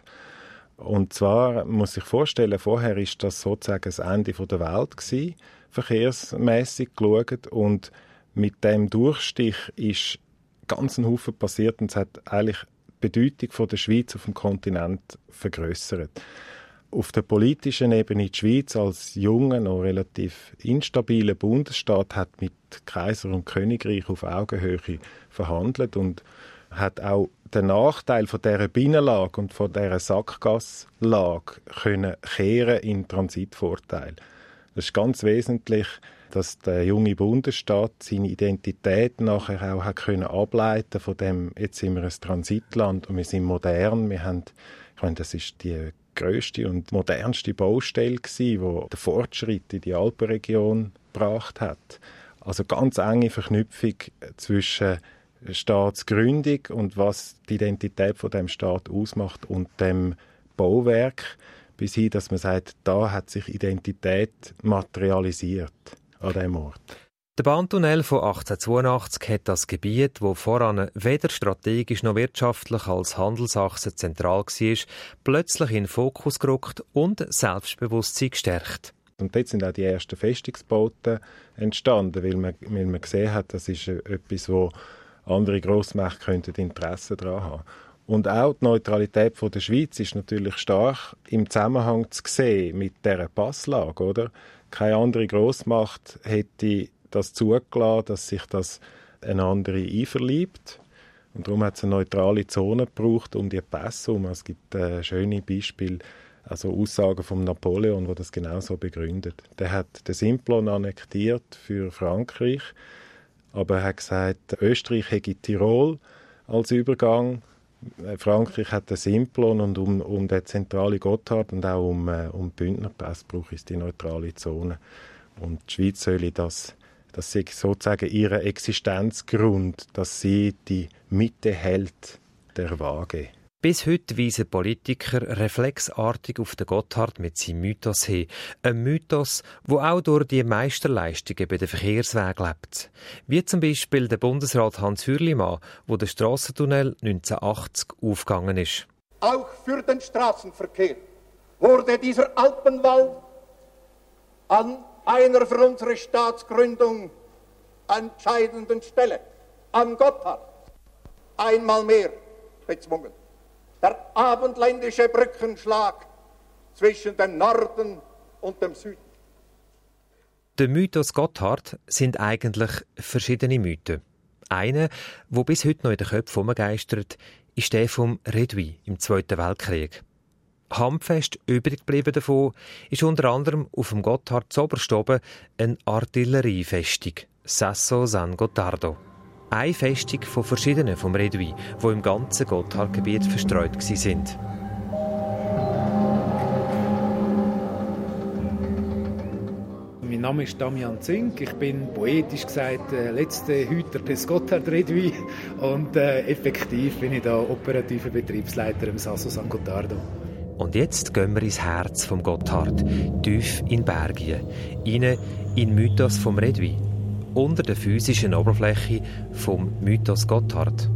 Und zwar muss ich vorstellen, vorher ist das sozusagen das Ende der Welt gewesen, verkehrsmässig geschaut, und mit dem Durchstich ist ganz ein Haufen passiert und es hat eigentlich die Bedeutung der Schweiz auf dem Kontinent vergrössert. Auf der politischen Ebene die Schweiz als junger, noch relativ instabiler Bundesstaat hat mit Kaiser und Königreich auf Augenhöhe verhandelt und hat auch den Nachteil von dieser Binnenlage und von dieser Sackgasslage können kehren in Transitvorteil. Das ist ganz wesentlich, dass der junge Bundesstaat seine Identität nachher auch hat können ableiten von dem, jetzt sind wir ein Transitland und wir sind modern. Wir haben, ich meine, das ist die grösste und modernste Baustelle gewesen, die den Fortschritt in die Alpenregion gebracht hat. Also ganz enge Verknüpfung zwischen Staatsgründung und was die Identität von dem Staat ausmacht und dem Bauwerk, bis hin, dass man sagt, da hat sich Identität materialisiert an diesem Ort. Der Bahntunnel von 1882 hat das Gebiet, das voran weder strategisch noch wirtschaftlich als Handelsachse zentral war, plötzlich in den Fokus gerückt und Selbstbewusstsein gestärkt. Und dort sind auch die ersten Festungsbauten entstanden, weil man gesehen hat, das ist etwas, wo andere Grossmächte könnten Interesse daran haben. Und auch die Neutralität der Schweiz ist natürlich stark im Zusammenhang zu sehen mit dieser Passlage, oder? Keine andere Grossmacht hätte das zugelassen, dass sich das eine andere einverleibt. Und darum hat es eine neutrale Zone gebraucht um die Pässe herum. Es gibt schöne Beispiele, also Aussagen von Napoleon, die das genauso begründet. Der hat den Simplon annektiert für Frankreich, aber er hat gesagt, Österreich hätte Tirol als Übergang. Frankreich hat den Simplon und um den zentralen Gotthard und auch um die Bündnerpässe braucht es die neutrale Zone. Und die Schweiz soll das sei sozusagen ihr Existenzgrund, dass sie die Mitte hält der Waage. Bis heute weisen Politiker reflexartig auf den Gotthard mit seinem Mythos hin. Ein Mythos, der auch durch die Meisterleistungen bei den Verkehrswegen lebt. Wie zum Beispiel der Bundesrat Hans Hürlimann, wo der Strassentunnel 1980 aufgegangen ist. Auch für den Straßenverkehr wurde dieser Alpenwald an einer für unsere Staatsgründung entscheidenden Stelle, am Gotthard, einmal mehr bezwungen. Der abendländische Brückenschlag zwischen dem Norden und dem Süden. Der Mythos Gotthard sind eigentlich verschiedene Mythen. Einer, der bis heute noch in den Köpfen herumgeistert, ist der vom Réduit im Zweiten Weltkrieg. Handfest übrig geblieben davon ist unter anderem auf dem Gotthard zoberst oben eine Artilleriefestung, Sasso San Gottardo. Eine Festung von verschiedenen vom Réduit, die im ganzen Gotthardgebiet verstreut waren. Mein Name ist Damian Zink, ich bin poetisch gesagt letzter Hüter des Gotthard-Réduit und effektiv bin ich da operativer Betriebsleiter im Sasso San Gottardo. Und jetzt gehen wir ins Herz vom Gotthard, tief in Bergien, rein in den Mythos vom Réduit, unter der physischen Oberfläche vom Mythos Gotthard.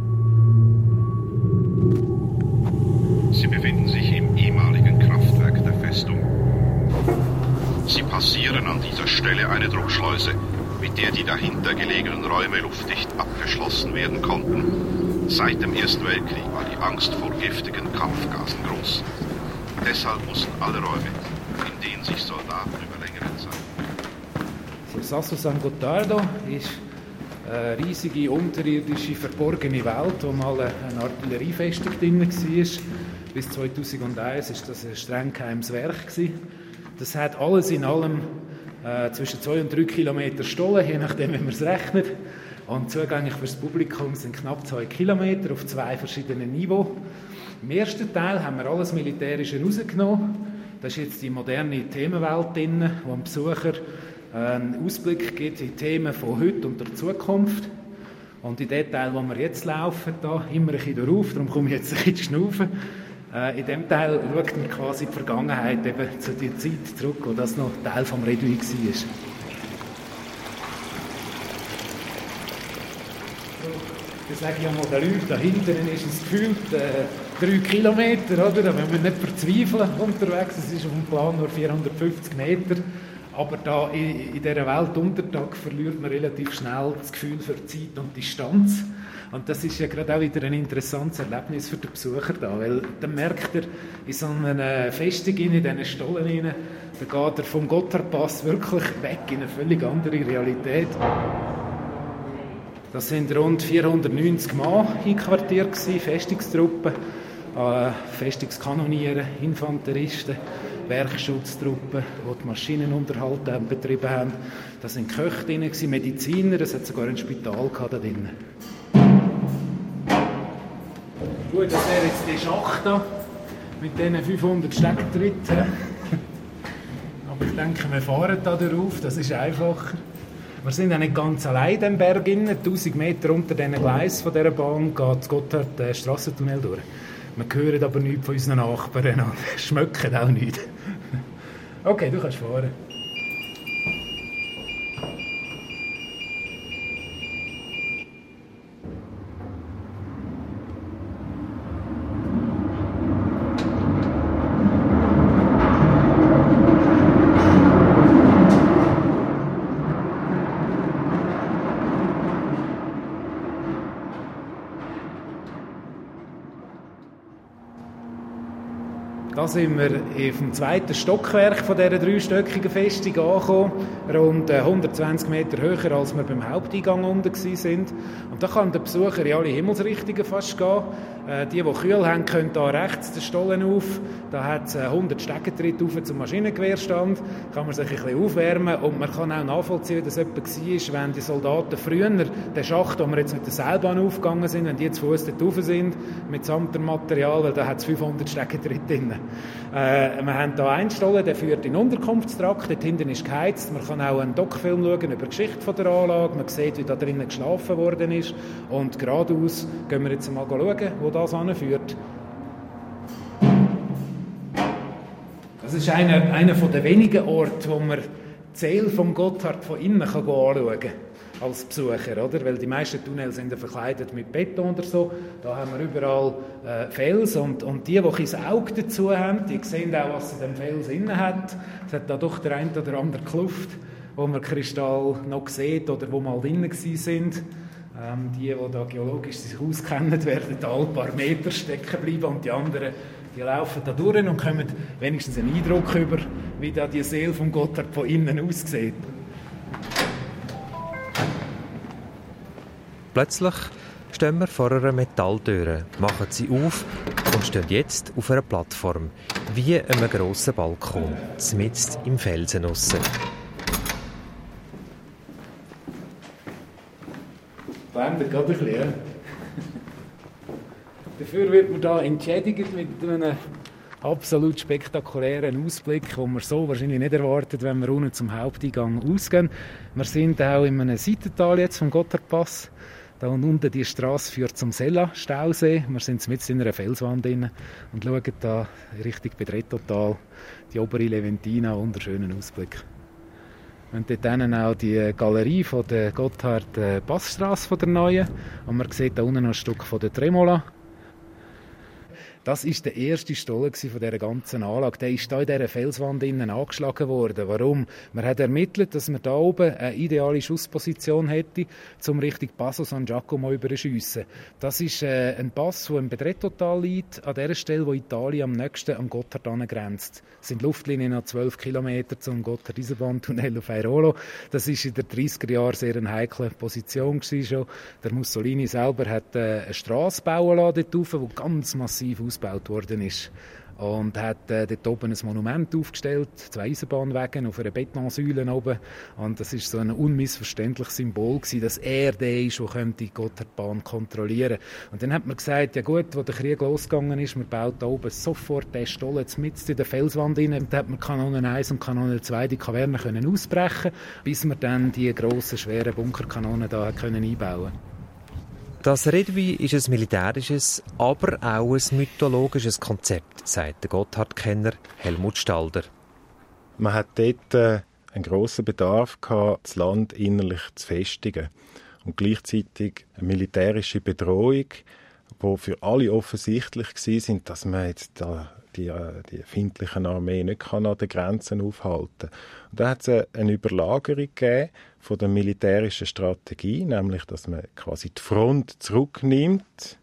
Sie befinden sich im ehemaligen Kraftwerk der Festung. Sie passieren an dieser Stelle eine Druckschleuse, mit der die dahinter gelegenen Räume luftdicht abgeschlossen werden konnten. Seit dem Ersten Weltkrieg war die Angst vor giftigen Kampfgasen groß. Deshalb mussten alle Räume, in denen sich Soldaten über längere Zeit... Sasso San Gottardo ist eine riesige unterirdische verborgene Welt, wo mal eine Artilleriefestung drin war. Bis 2001 war das ein streng geheimes Werk. Das hat alles in allem zwischen 2 und 3 Kilometer Stollen, je nachdem, wie man es rechnet. Und zugänglich für das Publikum sind knapp 2 Kilometer auf 2 verschiedenen Niveaus. Im ersten Teil haben wir alles Militärische rausgenommen. Da ist jetzt die moderne Themenwelt drin, wo dem Besucher einen Ausblick gibt in Themen von heute und der Zukunft. Und in dem Teil, wo wir jetzt laufen, da immer ein bisschen drauf, darum komme ich jetzt ein bisschen schnaufen. In dem Teil schaut man quasi die Vergangenheit, eben zu der Zeit zurück, wo das noch Teil des Redouis war. Ich sage ja mal den Leuten, da hinten ist es gefühlt 3 Kilometer, oder? Da wollen wir nicht verzweifeln unterwegs, es ist auf dem Plan nur 450 Meter. Aber da in dieser Weltuntertag verliert man relativ schnell das Gefühl für Zeit und Distanz. Und das ist ja gerade auch wieder ein interessantes Erlebnis für den Besucher da, weil dann merkt er, in so einer Festung, in diesen Stollen rein, da geht er vom Gotthardpass wirklich weg in eine völlig andere Realität. Das sind rund 490 Mann einquartiert gewesen, Festungstruppen, Festungskanoniere, Infanteristen, Werkschutztruppen, die die Maschinenunterhalt betrieben haben. Da sind Köche drin, Mediziner, es hat sogar ein Spital da drin. Gut, das wäre jetzt der Schacht hier mit diesen 500 Stecktritten. Aber ich denke, wir fahren da drauf, das ist einfacher. Wir sind ja nicht ganz allein im Berg. 1000 Meter unter diesen Gleisen von dieser Bahn geht das Gotthard-Strassentunnel durch. Wir hören aber nichts von unseren Nachbarn und schmecken auch nichts. Okay, du kannst fahren. Da sind wir auf dem 2. Stockwerk von dieser 3-stöckigen Festung angekommen, rund 120 Meter höher, als wir beim Haupteingang unten waren. Und da kann der Besucher in alle Himmelsrichtungen fast gehen. Die Kühl haben, können hier rechts den Stollen auf. Da hat es 100 Steckentritte auf zum Maschinengewehrstand. Da kann man sich ein bisschen aufwärmen und man kann auch nachvollziehen, dass es jemand war, wenn die Soldaten früher den Schacht, wo wir jetzt mit der Seilbahn aufgegangen sind, wenn die zu Fuß dort rauf sind, mitsamt dem Material, weil da hat es 500 Steckentritte drin. Wir haben hier einen Stollen, der führt in den Unterkunftstrakt, dort hinten ist geheizt. Man kann auch einen Doc-Film schauen über die Geschichte von der Anlage, man sieht, wie da drinnen geschlafen worden ist. Und geradeaus gehen wir jetzt mal schauen, wo das anführt. Das ist einer der wenigen Orte, wo man die Seele vom Gotthard von innen anschauen kann. Als Besucher, oder? Weil die meisten Tunnels sind ja verkleidet mit Beton oder so. Da haben wir überall Fels und die ein Auge dazu haben, die sehen auch, was in dem Fels innen hat. Es hat da doch der ein oder andere Kluft, wo man Kristall noch sieht oder wo mal drinnen sind. Die da geologisch sich auskennen, werden da ein paar Meter stecken bleiben und die anderen, die laufen da durch und kommen wenigstens einen Eindruck über, wie da die Seele vom Gotthard von innen aussieht. Plötzlich stehen wir vor einer Metalltüre, machen sie auf und stehen jetzt auf einer Plattform, wie einem grossen Balkon, mitten im Felsen aussen. Blendet gerade ein bisschen. Dafür wird man da entschädigt mit einem absolut spektakulären Ausblick, den man so wahrscheinlich nicht erwartet, wenn wir unten zum Haupteingang ausgehen. Wir sind auch in einem Seitental jetzt vom Gotthardpass. Da unten die Straße führt zum Sella-Stausee. Wir sind mitten in einer Felswand drin und schauen da Richtung Bedrettotal, die obere Leventina, wunderschönen Ausblick. Und dort hinten auch die Galerie von der Gotthard-Passstrasse von der Neuen. Und man sieht da unten noch ein Stück von der Tremola. Das war der erste Stollen von dieser ganzen Anlage. Der ist hier in dieser Felswand innen angeschlagen worden. Warum? Man hat ermittelt, dass man da oben eine ideale Schussposition hätte, um Richtung Passo San Giacomo überzuschiessen. Das ist ein Pass, der im Bedrettotal liegt, an der Stelle, wo Italien am nächsten am Gotthard angrenzt. Es sind Luftlinien noch 12 Kilometer zum Gotthard-Eisenbahntunnel auf Airolo. Das war in den 30er Jahren sehr eine heikle Position schon. Der Mussolini selber hat eine Strasse bauen lassen dort rauf, die ganz massiv ausgebaut worden ist. Und hat dort oben ein Monument aufgestellt, 2 Eisenbahnwege auf einer Betonsäule oben. Und das ist so ein unmissverständliches Symbol gewesen, dass er der ist, der die Gotthardbahn kontrollieren könnte. Und dann hat man gesagt, ja gut, wo der Krieg losgegangen ist, man baut da oben sofort den Stollen mitten in der Felswand rein. Und dann hat man Kanonen 1 und Kanonen 2 die Kavernen können ausbrechen, bis man dann die grossen, schweren Bunkerkanonen da können einbauen. Das Redui ist ein militärisches, aber auch ein mythologisches Konzept, sagt der Gotthard-Kenner Helmut Stalder. Man hat dort einen grossen Bedarf gehabt, das Land innerlich zu festigen. Und gleichzeitig eine militärische Bedrohung, die für alle offensichtlich war, dass man jetzt die feindliche Armee nicht an den Grenzen aufhalten kann. Und da hat es eine Überlagerung gegeben von der militärischen Strategie, nämlich, dass man quasi die Front zurücknimmt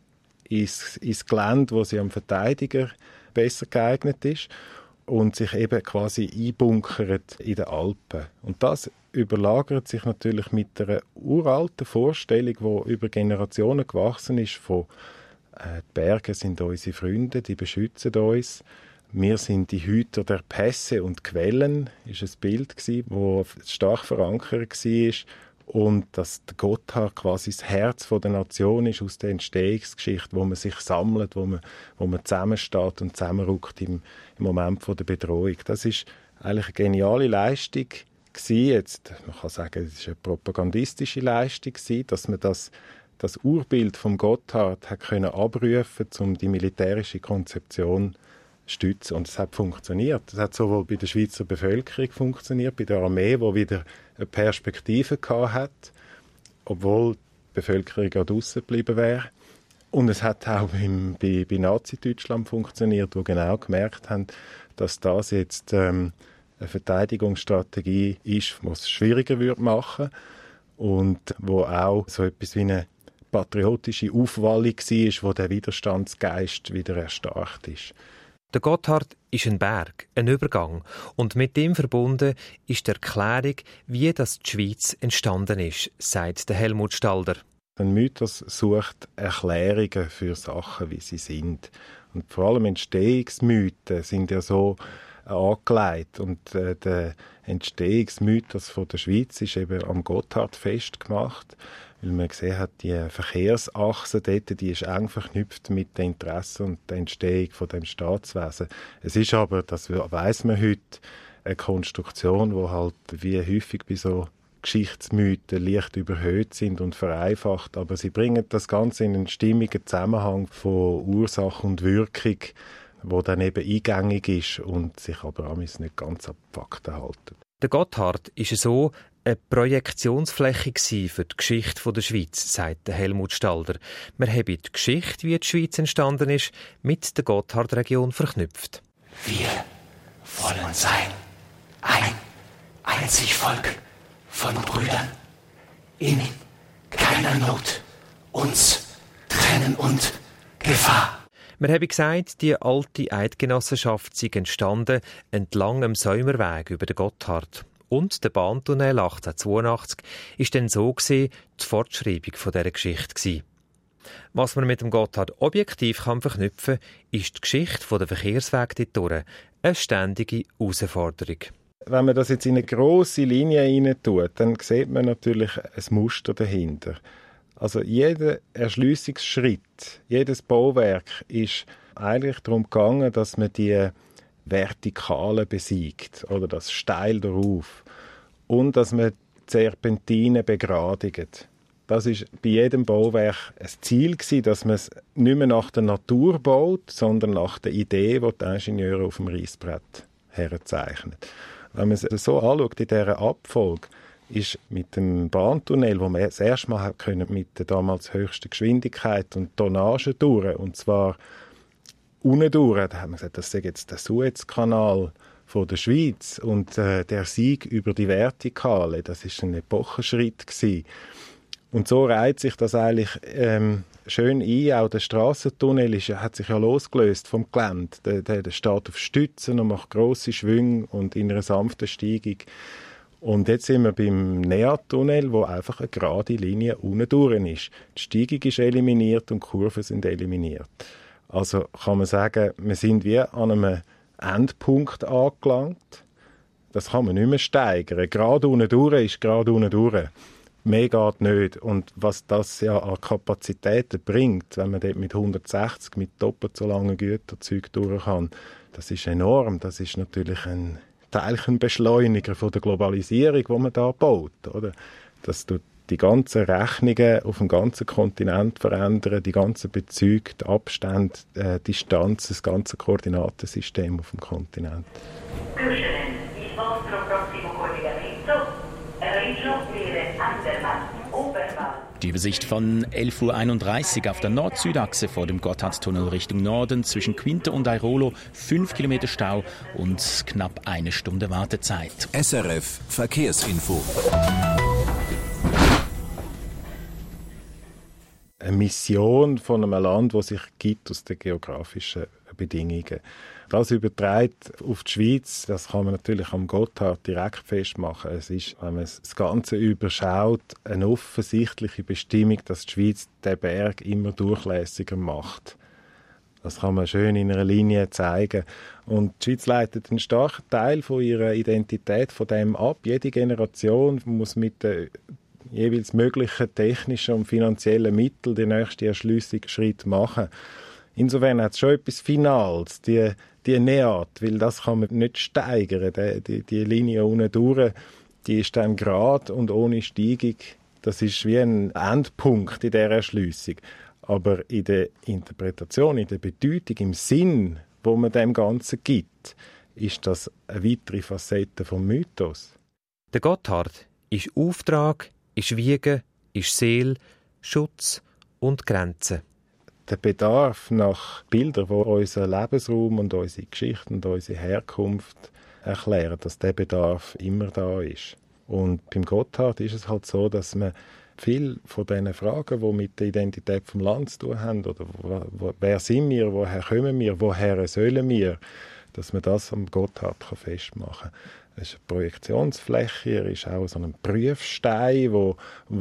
ins Gelände, wo sie am Verteidiger besser geeignet ist, und sich eben quasi einbunkert in den Alpen. Und das überlagert sich natürlich mit einer uralten Vorstellung, die über Generationen gewachsen ist, von die Berge sind unsere Freunde, die beschützen uns. Wir sind die Hüter der Pässe und Quellen, ist ein Bild gewesen, das stark verankert war. Und dass der Gotthard quasi das Herz der Nation ist aus der Entstehungsgeschichte, wo man sich sammelt, wo man zusammensteht und zusammenrückt im Moment der Bedrohung. Das ist eigentlich eine geniale Leistung gewesen. Jetzt, man kann sagen, es ist eine propagandistische Leistung gewesen, dass man das Urbild vom Gotthard hat können abrufen, um die militärische Konzeption zu stützen. Und es hat funktioniert. Es hat sowohl bei der Schweizer Bevölkerung funktioniert, bei der Armee, die wieder eine Perspektive hat, obwohl die Bevölkerung auch draussen geblieben wäre. Und es hat auch bei Nazi-Deutschland funktioniert, wo genau gemerkt haben, dass das jetzt eine Verteidigungsstrategie ist, die es schwieriger machen würde und wo auch so etwas wie eine patriotische Aufwallung war, wo der Widerstandsgeist wieder erstarkt ist. Der Gotthard ist ein Berg, ein Übergang. Und mit dem verbunden ist die Erklärung, wie das die Schweiz entstanden ist, sagt der Helmut Stalder. Ein Mythos sucht Erklärungen für Sachen, wie sie sind. Und vor allem Entstehungsmythen sind ja so angelegt. Und der Entstehungsmythos von der Schweiz ist eben am Gotthard festgemacht, weil man gesehen hat, die Verkehrsachse dort, die ist eng verknüpft mit den Interessen und der Entstehung von dem Staatswesen. Es ist aber, das weiss man heute, eine Konstruktion, die halt wie häufig bei so Geschichtsmythen leicht überhöht sind und vereinfacht, aber sie bringen das Ganze in einen stimmigen Zusammenhang von Ursache und Wirkung, wo dann eben eingängig ist und sich aber auch nicht ganz an die Fakten halten. Der Gotthard war so eine Projektionsfläche für die Geschichte der Schweiz, sagt Helmut Stalder. Wir haben die Geschichte, wie die Schweiz entstanden ist, mit der Gotthardregion verknüpft. Wir wollen sein ein einzig Volk von Brüdern in keiner Not, uns trennen und Gefahr. Wir haben gesagt, die alte Eidgenossenschaft sei entstanden entlang dem Säumerweg über den Gotthard. Und der Bahntunnel 1882 war dann so die Fortschreibung dieser Geschichte. Was man mit dem Gotthard objektiv verknüpfen kann, ist die Geschichte der Verkehrswege dort eine ständige Herausforderung. Wenn man das jetzt in eine grosse Linie rein tut, dann sieht man natürlich ein Muster dahinter. Also jeder Erschliessungsschritt, jedes Bauwerk ist eigentlich darum gegangen, dass man die Vertikale besiegt oder das steil darauf und dass man die Serpentinen begradigt. Das ist bei jedem Bauwerk ein Ziel gewesen, dass man es nicht mehr nach der Natur baut, sondern nach der Idee, die die Ingenieure auf dem Reissbrett herzeichnen. Wenn man es so anschaut, in dieser Abfolge, ist mit dem Bahntunnel, wo man das erste Mal mit der damals höchsten Geschwindigkeit und Tonnage durch, und zwar unten durch, da haben wir gesagt, das sei jetzt der Suezkanal von der Schweiz und der Sieg über die Vertikale, das ist ein Epochenschritt gewesen. Und so reiht sich das eigentlich schön ein. Auch der Strassentunnel hat sich ja losgelöst vom Gelände. Der steht auf Stützen und macht grosse Schwünge und in einer sanften Steigung. Und jetzt sind wir beim Neatunnel, wo einfach eine gerade Linie unten durch ist. Die Steigung ist eliminiert und die Kurven sind eliminiert. Also kann man sagen, wir sind wie an einem Endpunkt angelangt. Das kann man nicht mehr steigern. Gerade unten durch ist gerade unten durch. Mehr geht nicht. Und was das ja an Kapazitäten bringt, wenn man dort mit 160, mit doppelt so langen Güterzügen durch kann, das ist enorm. Das ist natürlich ein Teilchenbeschleuniger von der Globalisierung, die man da baut. Oder? Das tut die ganzen Rechnungen auf dem ganzen Kontinent verändern, die ganzen Bezüge, die Abstände, Distanz, das ganze Koordinatensystem auf dem Kontinent. Die Übersicht von 11:31 Uhr auf der Nord-Süd-Achse vor dem Gotthardtunnel Richtung Norden zwischen Quinte und Airolo, 5 Kilometer Stau und knapp 1 Stunde Wartezeit. SRF Verkehrsinfo. Eine Mission von einem Land, das sich gibt aus den geografischen Bedingungen. Das übertragen auf die Schweiz, das kann man natürlich am Gotthard direkt festmachen. Es ist, wenn man das Ganze überschaut, eine offensichtliche Bestimmung, dass die Schweiz den Berg immer durchlässiger macht. Das kann man schön in einer Linie zeigen. Und die Schweiz leitet einen starken Teil von ihrer Identität von dem ab. Jede Generation muss mit den jeweils möglichen technischen und finanziellen Mitteln den nächsten Erschliessungsschritt machen. Insofern hat es schon etwas Finales, die Näht, weil das kann man nicht steigern. Die Linie unten durch, die ist dann gerade und ohne Steigung. Das ist wie ein Endpunkt in dieser Erschliessung. Aber in der Interpretation, in der Bedeutung, im Sinn, wo man dem Ganzen gibt, ist das eine weitere Facette vom Mythos. Der Gotthard ist Auftrag, ist Wiegen, ist Seele, Schutz und Grenzen. Der Bedarf nach Bildern, die unseren Lebensraum und unsere Geschichte und unsere Herkunft erklären, dass der Bedarf immer da ist. Und beim Gotthard ist es halt so, dass man viel von diesen Fragen, die mit der Identität des Landes zu tun haben, oder wer sind wir, woher kommen wir, woher sollen wir, dass man das am Gotthard festmachen kann. Es ist eine Projektionsfläche, er ist auch so ein Prüfstein, wo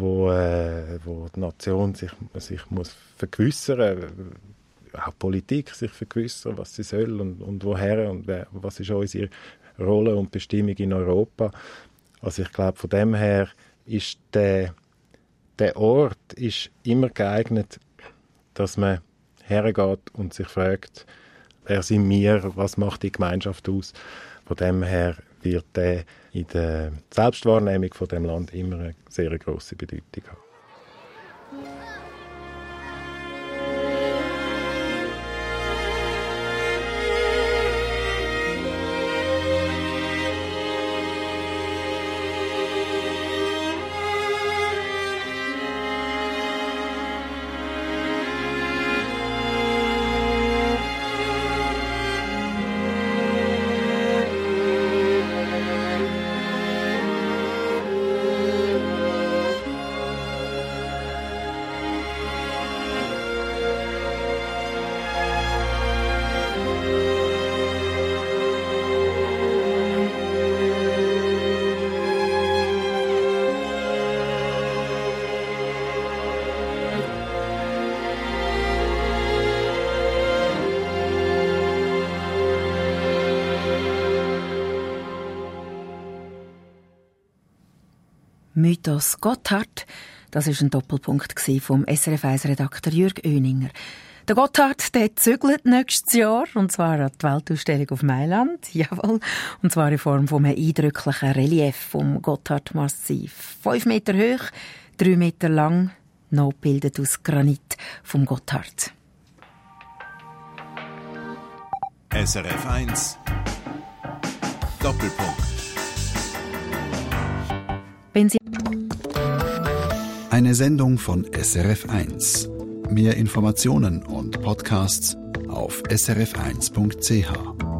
die Nation sich muss vergewissern, auch die Politik sich vergewissern, was sie soll und woher und was ist unsere Rolle und Bestimmung in Europa. Also ich glaube, von dem her ist der Ort ist immer geeignet, dass man hergeht und sich fragt, wer sind wir, was macht die Gemeinschaft aus. Von dem her wird der in der Selbstwahrnehmung von dem Land immer eine sehr grosse Bedeutung haben. Mythos Gotthard, das war ein Doppelpunkt vom SRF1-Redakteur Jürg Oeninger. Der Gotthard, der zügelt nächstes Jahr, und zwar an die Weltausstellung auf Mailand, jawohl, und zwar in Form von einem eindrücklichen Relief vom Gotthard-Massiv. 5 Meter hoch, 3 Meter lang, nachgebildet aus Granit vom Gotthard. SRF 1 Doppelpunkt. Wenn Sie Eine Sendung von SRF 1. Mehr Informationen und Podcasts auf srf1.ch.